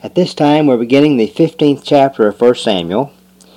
At this time we're beginning the 15th chapter of 1 Samuel.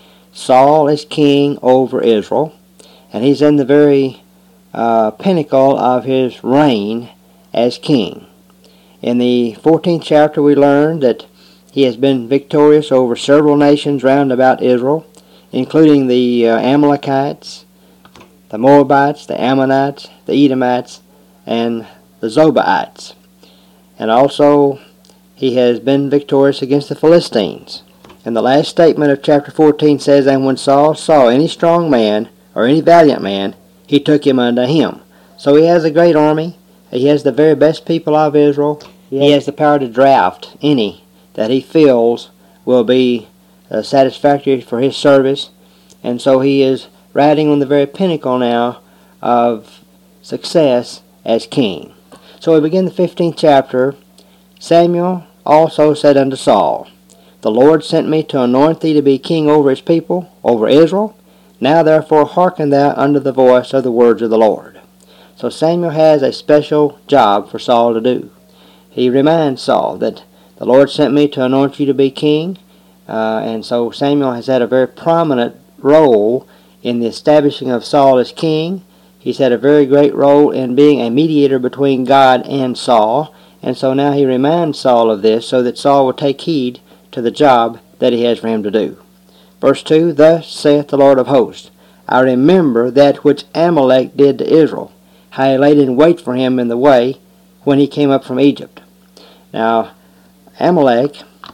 Saul is king over Israel, and he's in the very pinnacle of his reign as king. In the 14th chapter we learned that he has been victorious over several nations round about Israel, including the Amalekites, the Moabites, the Ammonites, the Edomites, and the Zobites. And also he has been victorious against the Philistines. And the last statement of chapter 14 says, "And when Saul saw any strong man, or any valiant man, he took him unto him." So he has a great army. He has the very best people of Israel. He has the power to draft any that he feels will be satisfactory for his service. And so he is riding on the very pinnacle now of success as king. So we begin the 15th chapter. Samuel also said unto Saul, "The Lord sent me to anoint thee to be king over his people, over Israel. Now therefore hearken thou unto the voice of the words of the Lord." So Samuel has a special job for Saul to do. He reminds Saul that the Lord sent me to anoint you to be king, and so Samuel has had a very prominent role in the establishing of Saul as king. He's had a very great role in being a mediator between God and Saul, and so now he reminds Saul of this so that Saul will take heed to the job that he has for him to do. Verse 2, "Thus saith the Lord of hosts, I remember that which Amalek did to Israel, how he laid in wait for him in the way when he came up from Egypt." Now, Amalek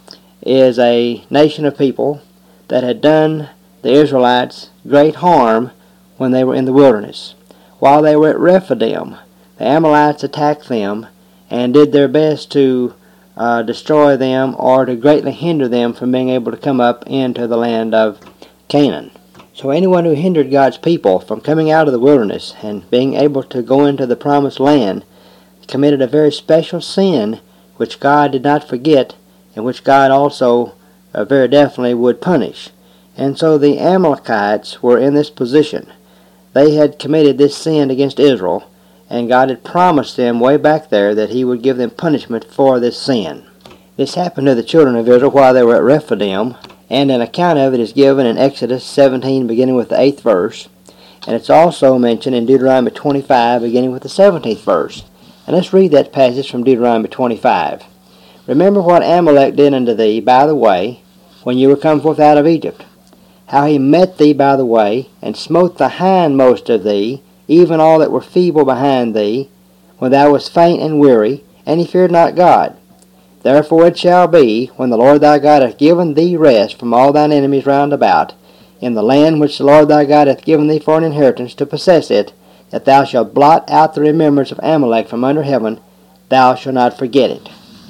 is a nation of people that had done the Israelites great harm when they were in the wilderness. While they were at Rephidim, the Amalekites attacked them and did their best to destroy them or to greatly hinder them from being able to come up into the land of Canaan. So anyone who hindered God's people from coming out of the wilderness and being able to go into the promised land committed a very special sin which God did not forget and which God also very definitely would punish. And so the Amalekites were in this position. They had committed this sin against Israel, and God had promised them way back there that he would give them punishment for this sin. This happened to the children of Israel while they were at Rephidim, and an account of it is given in Exodus 17 beginning with the 8th verse, and it's also mentioned in Deuteronomy 25 beginning with the 17th verse. And let's read that passage from Deuteronomy 25. "Remember what Amalek did unto thee by the way, when you were come forth out of Egypt, how he met thee by the way, and smote the hindmost of thee, even all that were feeble behind thee, when thou wast faint and weary, and he feared not God. Therefore it shall be, when the Lord thy God hath given thee rest from all thine enemies round about, in the land which the Lord thy God hath given thee for an inheritance to possess it, that thou shalt blot out the remembrance of Amalek from under heaven, thou shalt not forget it."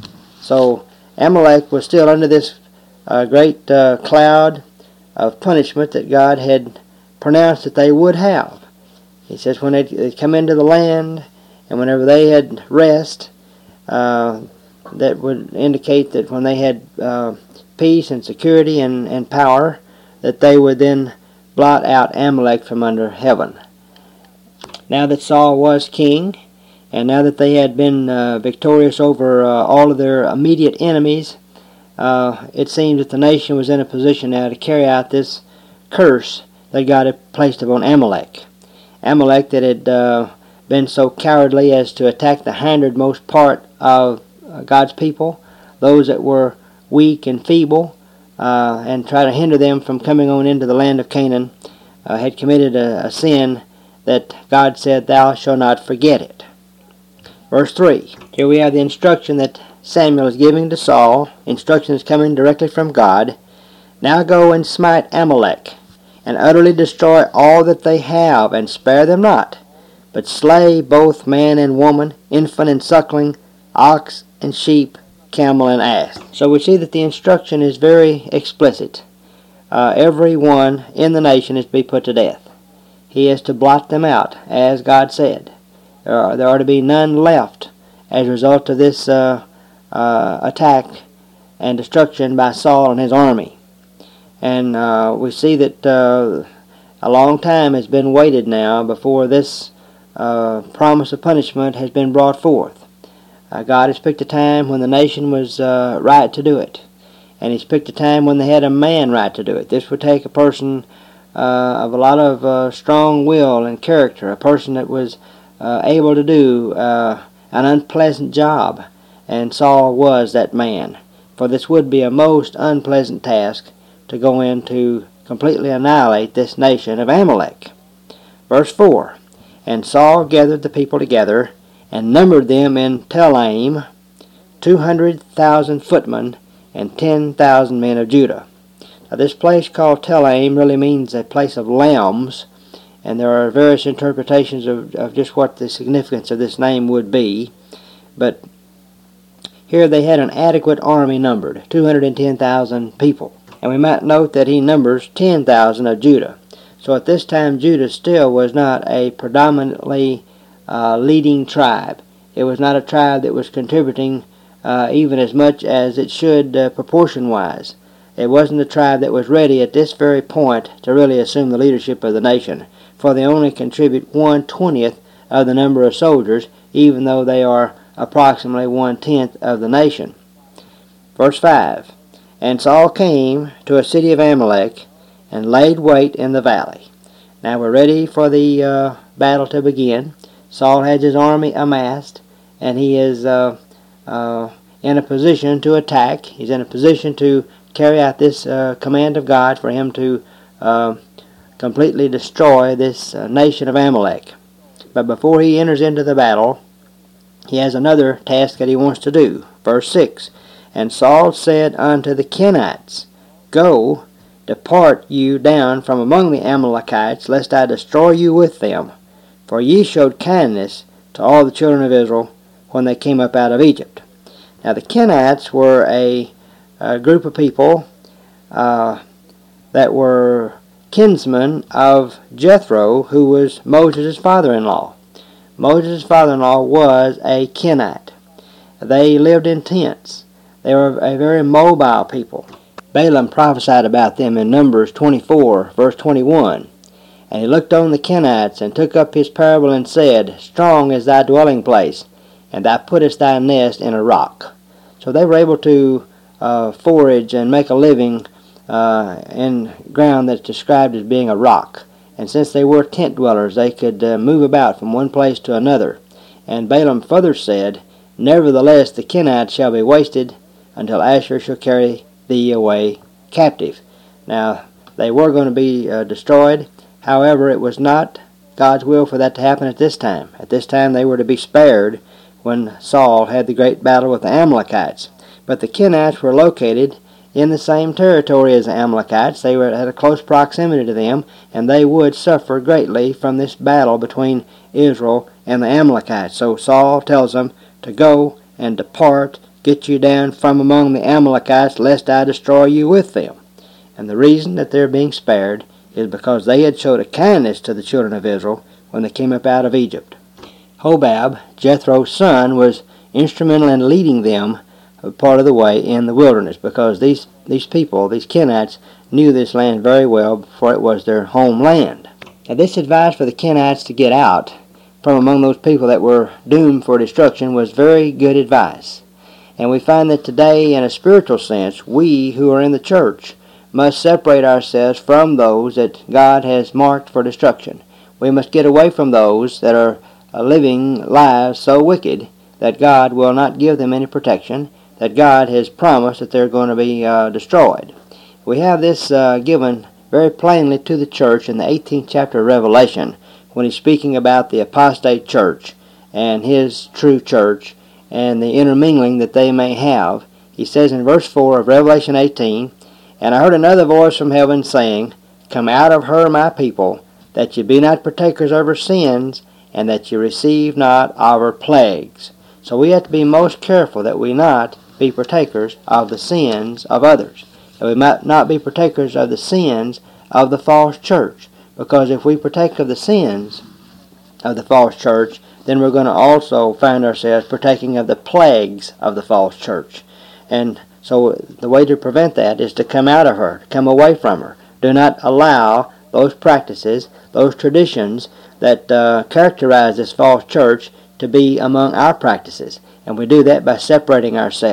So Amalek was still under this great cloud of punishment that God had pronounced that they would have. He says when they come into the land, and whenever they had rest, that would indicate that when they had peace and security and power, that they would then blot out Amalek from under heaven. Now that Saul was king, and now that they had been victorious over all of their immediate enemies, it seems that the nation was in a position now to carry out this curse that God had placed upon Amalek. Amalek that had been so cowardly as to attack the hindmost part of God's people, those that were weak and feeble, and try to hinder them from coming on into the land of Canaan, had committed a sin that God said, "Thou shalt not forget it." Verse 3. Here we have the instruction that Samuel is giving to Saul. Instruction is coming directly from God. "Now go and smite Amalek, and utterly destroy all that they have, and spare them not, but slay both man and woman, infant and suckling, ox and sheep, camel and ass." So we see that the instruction is very explicit. Everyone in the nation is to be put to death. He is to blot them out, as God said. There are to be none left as a result of this attack and destruction by Saul and his army. And we see that a long time has been waited now before this promise of punishment has been brought forth. God has picked a time when the nation was right to do it. and he's picked a time when they had a man right to do it. This would take a person of a lot of strong will and character, a person that was able to do an unpleasant job, and Saul was that man. For this would be a most unpleasant task to go in to completely annihilate this nation of Amalek. Verse 4, And Saul gathered the people together, and numbered them in Telaim, 200,000 footmen, and 10,000 men of Judah. Now this place called Telaim really means a place of lambs, and there are various interpretations of just what the significance of this name would be. But here they had an adequate army numbered, 210,000 people. And we might note that he numbers 10,000 of Judah. So at this time Judah still was not a predominantly leading tribe. It was not a tribe that was contributing even as much as it should proportion-wise. It wasn't a tribe that was ready at this very point to really assume the leadership of the nation, for they only contribute 1/20th of the number of soldiers, even though they are approximately 1/10 of the nation. Verse 5, And Saul came to a city of Amalek, and laid wait in the valley. Now we're ready for the battle to begin. Saul has his army amassed, and he is in a position to attack. He's in a position to carry out this command of God for him to completely destroy this nation of Amalek. But before he enters into the battle, he has another task that he wants to do. Verse 6, And Saul said unto the Kenites, Go, depart you down from among the Amalekites, lest I destroy you with them. For ye showed kindness to all the children of Israel when they came up out of Egypt. Now the Kenites were a group of people that were kinsmen of Jethro, who was Moses' father-in-law. Moses' father-in-law was a Kenite. They lived in tents. They were a very mobile people. Balaam prophesied about them in Numbers 24, verse 21. And he looked on the Kenites, and took up his parable, and said, Strong is thy dwelling place, and thou puttest thy nest in a rock. So they were able to forage and make a living in ground that's described as being a rock. And since they were tent dwellers, they could move about from one place to another. And Balaam further said, Nevertheless the Kenites shall be wasted, until Asher shall carry thee away captive. Now, they were going to be destroyed. However, it was not God's will for that to happen at this time. At this time, they were to be spared when Saul had the great battle with the Amalekites. But the Kenites were located in the same territory as the Amalekites. They were at a close proximity to them, and they would suffer greatly from this battle between Israel and the Amalekites. So Saul tells them to go and depart, get you down from among the Amalekites, lest I destroy you with them. And the reason that they're being spared is because they had showed a kindness to the children of Israel when they came up out of Egypt. Hobab, Jethro's son, was instrumental in leading them a part of the way in the wilderness, because these people, these Kenites, knew this land very well, for it was their homeland. Now this advice for the Kenites to get out from among those people that were doomed for destruction was very good advice. And we find that today, in a spiritual sense, we who are in the church must separate ourselves from those that God has marked for destruction. We must get away from those that are living lives so wicked that God will not give them any protection, that God has promised that they're going to be destroyed. We have this given very plainly to the church in the 18th chapter of Revelation, when he's speaking about the apostate church and his true church and the intermingling that they may have. He says in verse 4 of Revelation 18, And I heard another voice from heaven saying, Come out of her, my people, that ye be not partakers of her sins, and that ye receive not of her plagues. So we have to be most careful that we not be partakers of the sins of others, that we might not be partakers of the sins of the false church, because if we partake of the sins of the false church, then we're going to also find ourselves partaking of the plagues of the false church. And so the way to prevent that is to come out of her, to come away from her. Do not allow those practices, those traditions that characterize this false church to be among our practices. And we do that by separating ourselves,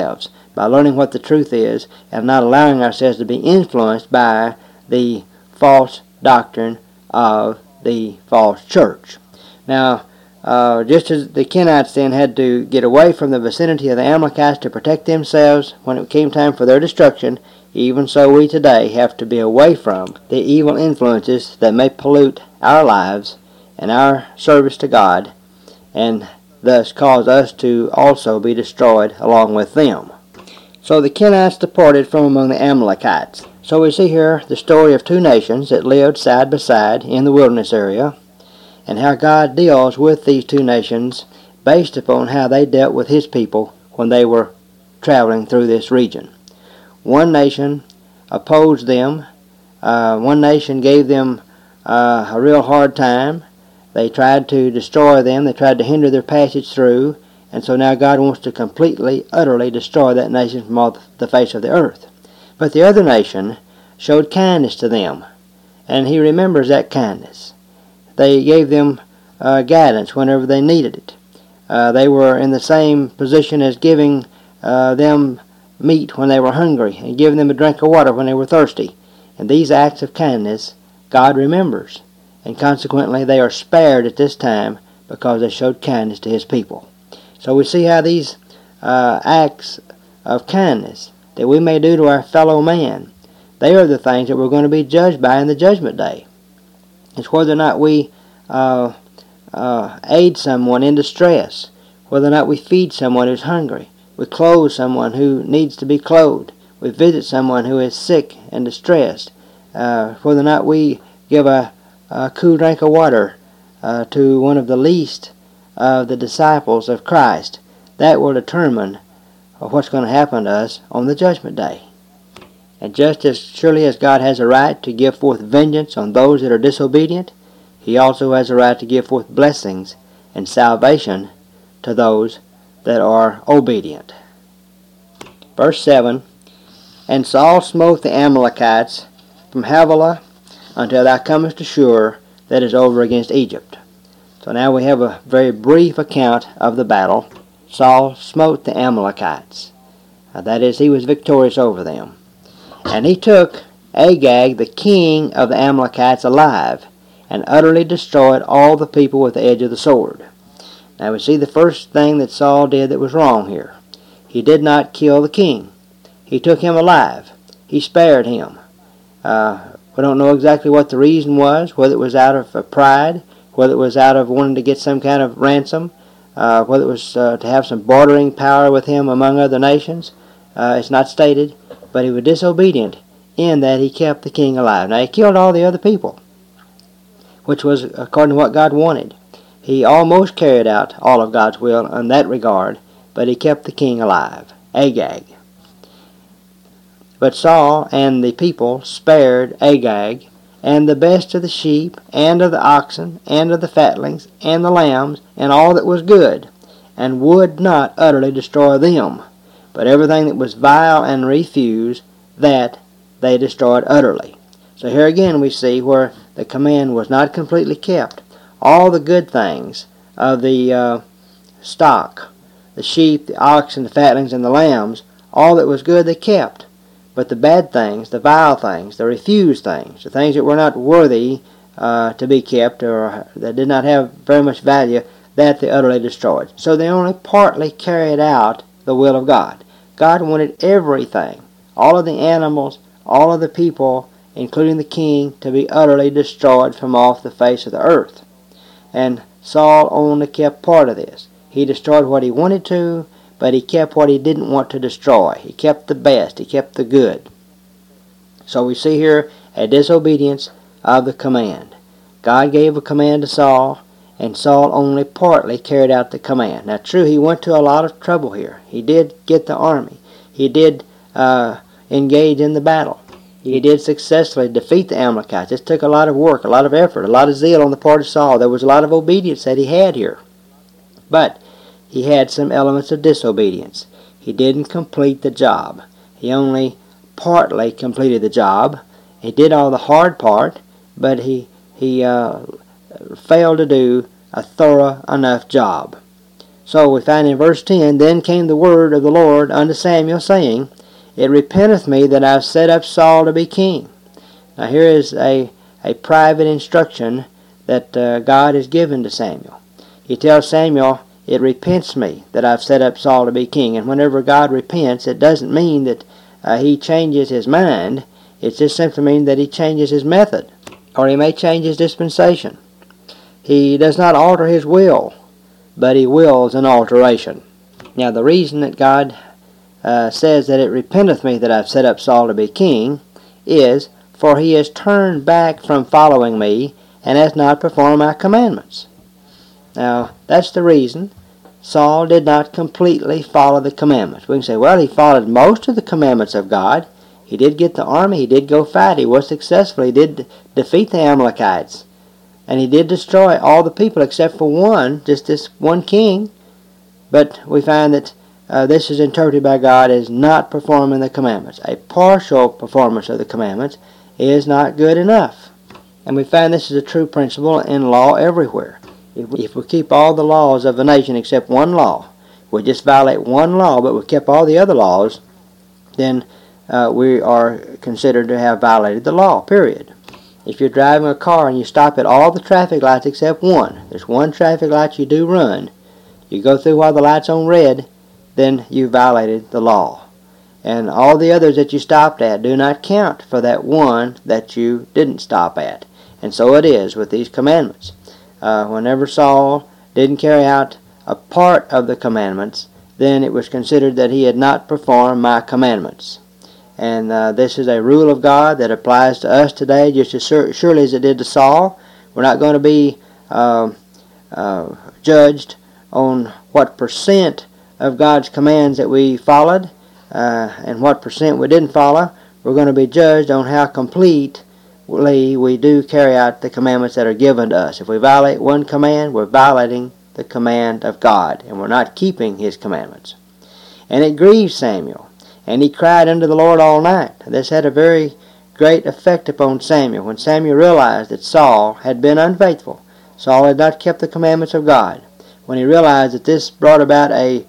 by learning what the truth is and not allowing ourselves to be influenced by the false doctrine of the false church. Now, just as the Kenites then had to get away from the vicinity of the Amalekites to protect themselves when it came time for their destruction, even so we today have to be away from the evil influences that may pollute our lives and our service to God, and thus cause us to also be destroyed along with them. So the Kenites departed from among the Amalekites. So we see here the story of two nations that lived side by side in the wilderness area, and how God deals with these two nations based upon how they dealt with His people when they were traveling through this region. One nation opposed them. One nation gave them a real hard time. They tried to destroy them. They tried to hinder their passage through. And so now God wants to completely, utterly destroy that nation from off the face of the earth. But the other nation showed kindness to them, and He remembers that kindness. They gave them guidance whenever they needed it. They were in the same position as giving them meat when they were hungry and giving them a drink of water when they were thirsty. And these acts of kindness God remembers, and consequently they are spared at this time because they showed kindness to His people. So we see how these acts of kindness that we may do to our fellow man, they are the things that we're going to be judged by in the judgment day. It's whether or not we aid someone in distress, whether or not we feed someone who's hungry, we clothe someone who needs to be clothed, we visit someone who is sick and distressed, whether or not we give a cool drink of water to one of the least of the disciples of Christ. That will determine what's going to happen to us on the judgment day. And just as surely as God has a right to give forth vengeance on those that are disobedient, He also has a right to give forth blessings and salvation to those that are obedient. Verse 7, And Saul smote the Amalekites from Havilah until thou comest to Shur, that is over against Egypt. So now we have a very brief account of the battle. Saul smote the Amalekites. That is, he was victorious over them. And he took Agag, the king of the Amalekites, alive, and utterly destroyed all the people with the edge of the sword. Now we see the first thing that Saul did that was wrong here. He did not kill the king. He took him alive. He spared him. We don't know exactly what the reason was, whether it was out of pride, whether it was out of wanting to get some kind of ransom, whether it was to have some bartering power with him among other nations. It's not stated, but he was disobedient in that he kept the king alive. Now he killed all the other people, which was according to what God wanted. He almost carried out all of God's will in that regard, but he kept the king alive, Agag. But Saul and the people spared Agag, and the best of the sheep, and of the oxen, and of the fatlings, and the lambs, and all that was good, and would not utterly destroy them. But everything that was vile and refused, that they destroyed utterly. So here again we see where the command was not completely kept. All the good things of the stock, the sheep, the oxen, the fatlings, and the lambs, all that was good they kept. But the bad things, the vile things, the refused things, the things that were not worthy to be kept or that did not have very much value, that they utterly destroyed. So they only partly carried out the will of God. God wanted everything, all of the animals, all of the people, including the king, to be utterly destroyed from off the face of the earth. And Saul only kept part of this. He destroyed what he wanted to, but he kept what he didn't want to destroy. He kept the best. He kept the good. So we see here a disobedience of the command. God gave a command to Saul, and Saul only partly carried out the command. Now true, he went to a lot of trouble here. He did get the army. He did engage in the battle. He did successfully defeat the Amalekites. This took a lot of work, a lot of effort, a lot of zeal on the part of Saul. There was a lot of obedience that he had here. But he had some elements of disobedience. He didn't complete the job. He only partly completed the job. He did all the hard part, but he failed to do a thorough enough job. So we find in verse 10, Then came the word of the Lord unto Samuel, saying, It repenteth me that I have set up Saul to be king. Now here is a private instruction that God has given to Samuel. He tells Samuel, It repents me that I've set up Saul to be king. And whenever God repents, it doesn't mean that he changes his mind. It just simply means that he changes his method, or he may change his dispensation. He does not alter his will, but he wills an alteration. Now the reason that God says that it repenteth me that I've set up Saul to be king is, for he has turned back from following me, and has not performed my commandments. Now, that's the reason Saul did not completely follow the commandments. We can say, well, he followed most of the commandments of God. He did get the army. He did go fight. He was successful. He did defeat the Amalekites. And he did destroy all the people except for one, just this one king. But we find that this is interpreted by God as not performing the commandments. A partial performance of the commandments is not good enough. And we find this is a true principle in law everywhere. If we keep all the laws of a nation except one law, we just violate one law, but we kept all the other laws, then we are considered to have violated the law, period. If you're driving a car and you stop at all the traffic lights except one, there's one traffic light you do run, you go through while the light's on red, then you violated the law. And all the others that you stopped at do not count for that one that you didn't stop at. And so it is with these commandments. Whenever Saul didn't carry out a part of the commandments, then it was considered that he had not performed my commandments. And this is a rule of God that applies to us today just as surely as it did to Saul. We're not going to be judged on what percent of God's commands that we followed and what percent we didn't follow. We're going to be judged on how completely we do carry out the commandments that are given to us. If we violate one command, we're violating the command of God, and we're not keeping his commandments. And it grieved Samuel, and he cried unto the Lord all night. This had a very great effect upon Samuel. When Samuel realized that Saul had been unfaithful, Saul had not kept the commandments of God, when he realized that this brought about a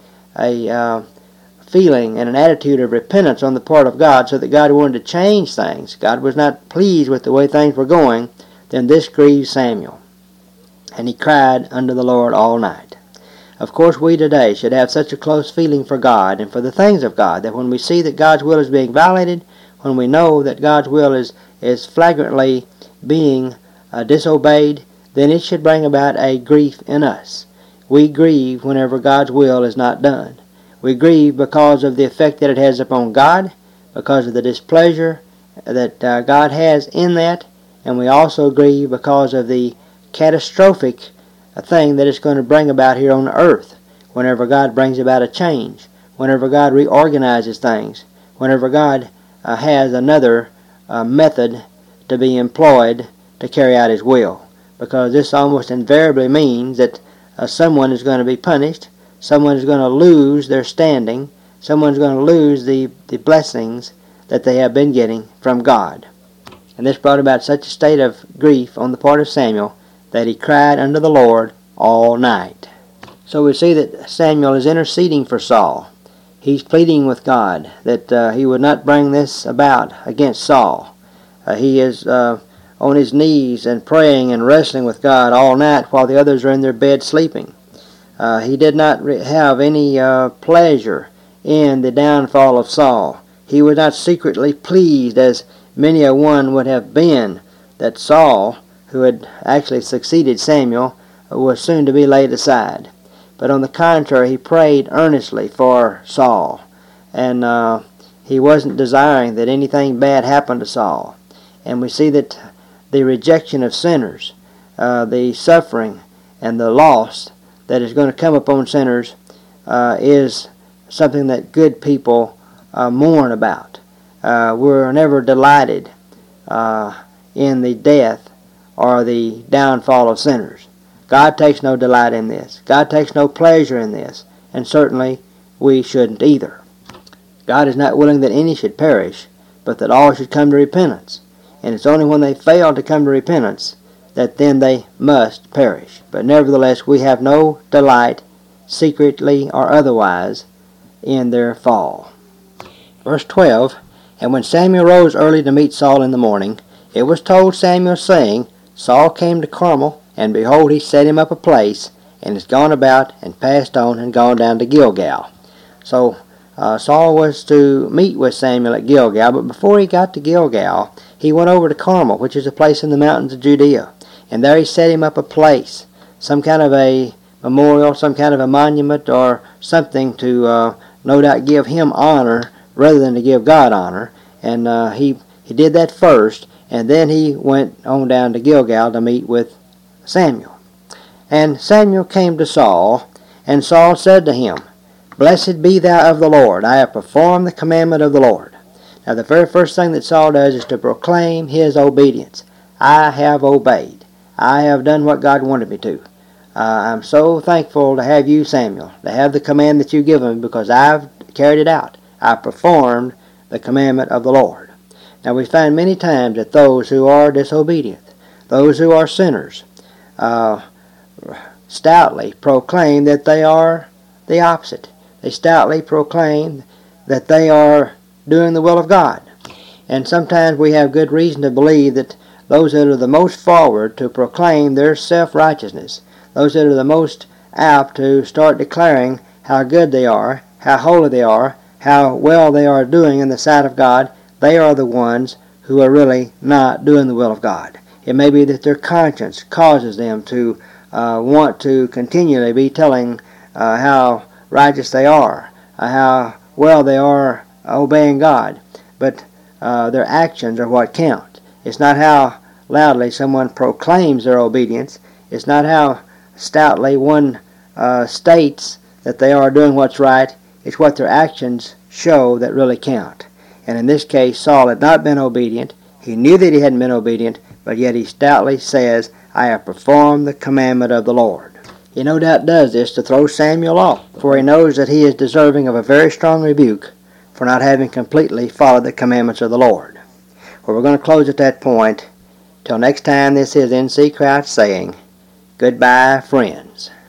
feeling and an attitude of repentance on the part of God, so that God wanted to change things, God was not pleased with the way things were going, then this grieved Samuel. And he cried unto the Lord all night. Of course, we today should have such a close feeling for God and for the things of God that when we see that God's will is being violated, when we know that God's will is flagrantly being disobeyed, then it should bring about a grief in us. We grieve whenever God's will is not done. We grieve because of the effect that it has upon God, because of the displeasure that God has in that, and we also grieve because of the catastrophic thing that it's going to bring about here on the earth whenever God brings about a change, whenever God reorganizes things, whenever God has another method to be employed to carry out his will. Because this almost invariably means that someone is going to be punished, someone is going to lose their standing, someone is going to lose the blessings that they have been getting from God. And this brought about such a state of grief on the part of Samuel that he cried unto the Lord all night. So we see that Samuel is interceding for Saul. He's pleading with God that he would not bring this about against Saul. He is on his knees and praying and wrestling with God all night while the others are in their bed sleeping. He did not have any pleasure in the downfall of Saul. He was not secretly pleased, as many a one would have been, that Saul, who had actually succeeded Samuel, was soon to be laid aside. But on the contrary, he prayed earnestly for Saul, and he wasn't desiring that anything bad happened to Saul. And we see that the rejection of sinners, the suffering and the loss that is going to come upon sinners is something that good people mourn about. We're never delighted in the death or the downfall of sinners. God takes no delight in this. God takes no pleasure in this, and certainly we shouldn't either. God is not willing that any should perish, but that all should come to repentance. And it's only when they fail to come to repentance that then they must perish. But nevertheless, we have no delight secretly or otherwise, in their fall. Verse 12, And when Samuel rose early to meet Saul in the morning, it was told Samuel, saying, Saul came to Carmel, and behold, he set him up a place, and is gone about, and passed on, and gone down to Gilgal. So Saul was to meet with Samuel at Gilgal, but before he got to Gilgal, he went over to Carmel, which is a place in the mountains of Judea. And there he set him up a place, some kind of a memorial, some kind of a monument, or something to no doubt give him honor rather than to give God honor. And he did that first, and then he went on down to Gilgal to meet with Samuel. And Samuel came to Saul, and Saul said to him, Blessed be thou of the Lord, I have performed the commandment of the Lord. Now the very first thing that Saul does is to proclaim his obedience. I have obeyed. I have done what God wanted me to. I'm so thankful to have you, Samuel, to have the command that you've given me, because I've carried it out. I performed the commandment of the Lord. Now we find many times that those who are disobedient, those who are sinners, stoutly proclaim that they are the opposite. They stoutly proclaim that they are doing the will of God. And sometimes we have good reason to believe that those that are the most forward to proclaim their self-righteousness, those that are the most apt to start declaring how good they are, how holy they are, how well they are doing in the sight of God, they are the ones who are really not doing the will of God. It may be that their conscience causes them to want to continually be telling how righteous they are, how well they are obeying God, but their actions are what count. It's not how loudly someone proclaims their obedience. It's not how stoutly one states that they are doing what's right. It's what their actions show that really count. And in this case, Saul had not been obedient. He knew that he hadn't been obedient, but yet he stoutly says, I have performed the commandment of the Lord. He no doubt does this to throw Samuel off, for he knows that he is deserving of a very strong rebuke for not having completely followed the commandments of the Lord. Well, we're going to close at that point. Till next time, this is N.C. Crouch saying, Goodbye, friends.